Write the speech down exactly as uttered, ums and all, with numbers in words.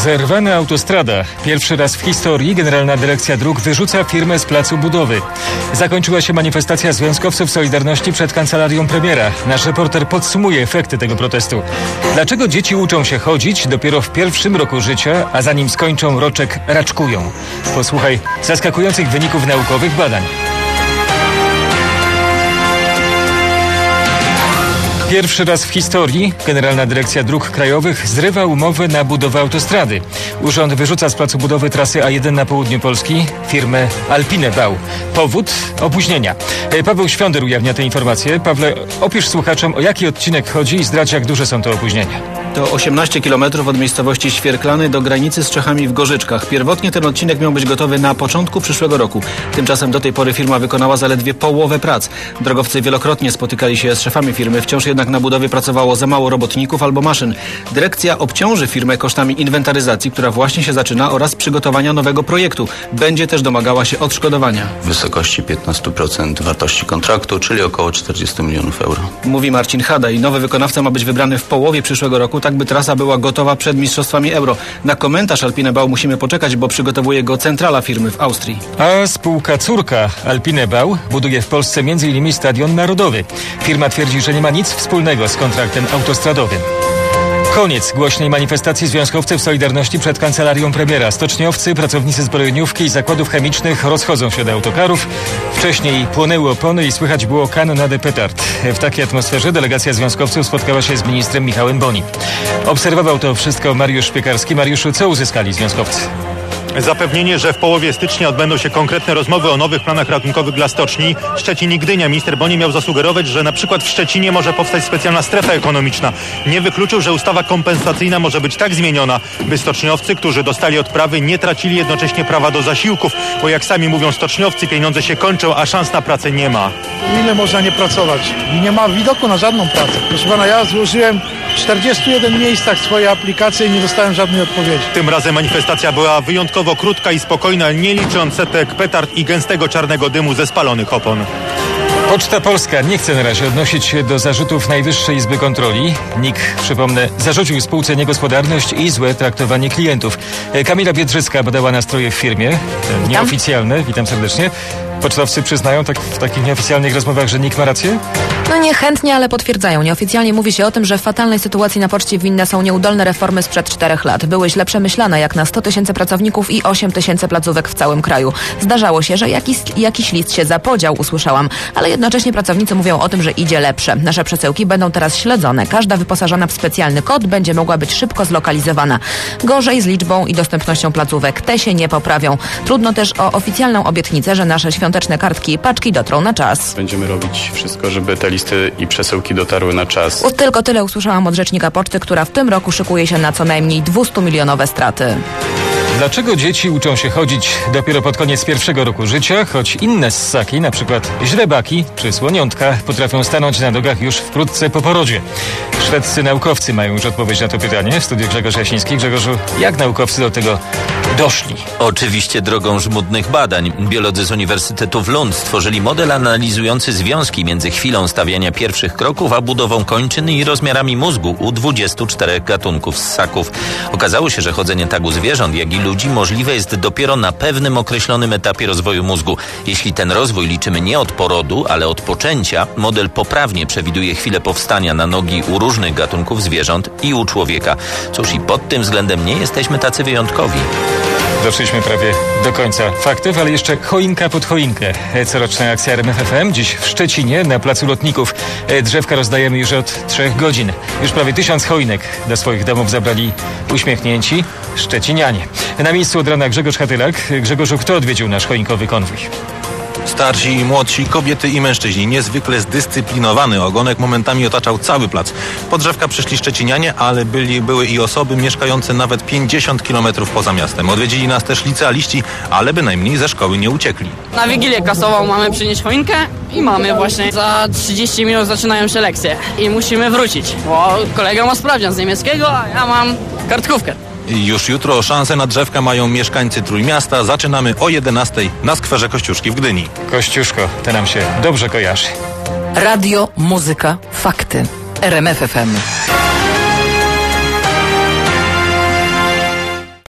Zerwana autostrada. Pierwszy raz w historii Generalna Dyrekcja Dróg wyrzuca firmę z placu budowy. Zakończyła się manifestacja związkowców Solidarności przed kancelarią premiera. Nasz reporter podsumuje efekty tego protestu. Dlaczego dzieci uczą się chodzić dopiero w pierwszym roku życia, a zanim skończą roczek raczkują? Posłuchaj zaskakujących wyników naukowych badań. Pierwszy raz w historii Generalna Dyrekcja Dróg Krajowych zrywa umowę na budowę autostrady. Urząd wyrzuca z placu budowy trasy A jeden na południu Polski firmę Alpine Bau. Powód? Opóźnienia. Paweł Świąder ujawnia te informacje. Pawle, opisz słuchaczom, o jaki odcinek chodzi i zdradź, jak duże są te opóźnienia. To osiemnaście kilometrów od miejscowości Świerklany do granicy z Czechami w Gorzyczkach. Pierwotnie ten odcinek miał być gotowy na początku przyszłego roku. Tymczasem do tej pory firma wykonała zaledwie połowę prac. Drogowcy wielokrotnie spotykali się z szefami firmy, wciąż jednak na budowie pracowało za mało robotników albo maszyn. Dyrekcja obciąży firmę kosztami inwentaryzacji, która właśnie się zaczyna, oraz przygotowania nowego projektu. Będzie też domagała się odszkodowania. W wysokości piętnaście procent wartości kontraktu, czyli około czterdzieści milionów euro. Mówi Marcin Hadaj. Nowy wykonawca ma być wybrany w połowie przyszłego roku, tak by trasa była gotowa przed mistrzostwami euro. Na komentarz Alpine Bau musimy poczekać, bo przygotowuje go centrala firmy w Austrii. A spółka córka Alpine Bau buduje w Polsce między innymi Stadion Narodowy. Firma twierdzi, że nie ma nic wspólnego z kontraktem autostradowym. Koniec głośnej manifestacji związkowców Solidarności przed kancelarią premiera. Stoczniowcy, pracownicy zbrojeniówki i zakładów chemicznych rozchodzą się do autokarów. Wcześniej płonęły opony i słychać było kanonadę petard. W takiej atmosferze delegacja związkowców spotkała się z ministrem Michałem Boni. Obserwował to wszystko Mariusz Piekarski. Mariuszu, co uzyskali związkowcy? Zapewnienie, że w połowie stycznia odbędą się konkretne rozmowy o nowych planach ratunkowych dla stoczni. Szczecin i Gdynia. Minister Boni miał zasugerować, że na przykład w Szczecinie może powstać specjalna strefa ekonomiczna. Nie wykluczył, że ustawa kompensacyjna może być tak zmieniona, by stoczniowcy, którzy dostali odprawy, nie tracili jednocześnie prawa do zasiłków, bo jak sami mówią stoczniowcy, pieniądze się kończą, a szans na pracę nie ma. Ile można nie pracować? I nie ma widoku na żadną pracę. Proszę pana, ja złożyłem w czterdziestu jeden miejscach swoje aplikacje i nie dostałem żadnej odpowiedzi. Tym razem manifestacja była wyjątkowo krótka i spokojna, nie licząc setek petard i gęstego czarnego dymu ze spalonych opon. Poczta Polska nie chce na razie odnosić się do zarzutów Najwyższej Izby Kontroli. N I K, przypomnę, zarzucił spółce niegospodarność i złe traktowanie klientów. Kamila Biedrzycka badała nastroje w firmie. Nieoficjalne. Witam serdecznie. Pocztowcy przyznają tak w takich nieoficjalnych rozmowach, że N I K ma rację? No niechętnie, ale potwierdzają. Nieoficjalnie mówi się o tym, że w fatalnej sytuacji na poczcie winne są nieudolne reformy sprzed czterech lat. Były źle przemyślane, jak na sto tysięcy pracowników i osiem tysięcy placówek w całym kraju. Zdarzało się, że jakiś, jakiś list się zapodział, usłyszałam, ale jednocześnie pracownicy mówią o tym, że idzie lepsze. Nasze przesyłki będą teraz śledzone. Każda wyposażona w specjalny kod będzie mogła być szybko zlokalizowana. Gorzej z liczbą i dostępnością placówek. Te się nie poprawią. Trudno też o oficjalną obietnicę, że nasze świąteczne kartki i paczki dotrą na czas. Będziemy robić wszystko, żeby te listy i przesyłki dotarły na czas. U, tylko tyle usłyszałam od rzecznika poczty, która w tym roku szykuje się na co najmniej dwustumilionowe straty. Dlaczego dzieci uczą się chodzić dopiero pod koniec pierwszego roku życia, choć inne ssaki, na przykład źrebaki czy słoniątka, potrafią stanąć na nogach już wkrótce po porodzie? Szwedzcy naukowcy mają już odpowiedź na to pytanie. W studiu Grzegorz Jasiński. Grzegorzu, jak naukowcy do tego doszli? Oczywiście drogą żmudnych badań. Biolodzy z Uniwersytetu w Lund stworzyli model analizujący związki między chwilą stawiania pierwszych kroków, a budową kończyn i rozmiarami mózgu u dwudziestu czterech gatunków ssaków. Okazało się, że chodzenie tak u zwierząt, jak i ludzi możliwe jest dopiero na pewnym określonym etapie rozwoju mózgu. Jeśli ten rozwój liczymy nie od porodu, ale od poczęcia, model poprawnie przewiduje chwilę powstania na nogi u różnych gatunków zwierząt i u człowieka. Cóż, i pod tym względem nie jesteśmy tacy wyjątkowi. Doszliśmy prawie do końca faktów, ale jeszcze choinka pod choinkę. Coroczna akcja R M F F M dziś w Szczecinie na Placu Lotników. Drzewka rozdajemy już od trzech godzin. Już prawie tysiąc choinek do swoich domów zabrali uśmiechnięci szczecinianie. Na miejscu od rana Grzegorz Hatylak. Grzegorzu, kto odwiedził nasz choinkowy konwój? Starsi i młodsi, kobiety i mężczyźni. Niezwykle zdyscyplinowany ogonek momentami otaczał cały plac. Po drzewka przyszli szczecinianie, ale byli, były i osoby mieszkające nawet pięćdziesiąt kilometrów poza miastem. Odwiedzili nas też licealiści, ale bynajmniej ze szkoły nie uciekli. Na Wigilię kasową mamy przynieść choinkę i mamy właśnie za trzydzieści minut zaczynają się lekcje. I musimy wrócić, bo kolega ma sprawdzian z niemieckiego, a ja mam kartkówkę. Już jutro szansę na drzewka mają mieszkańcy Trójmiasta. Zaczynamy o jedenastej na skwerze Kościuszki w Gdyni. Kościuszko, to nam się dobrze kojarzy. Radio, muzyka, fakty. R M F F M.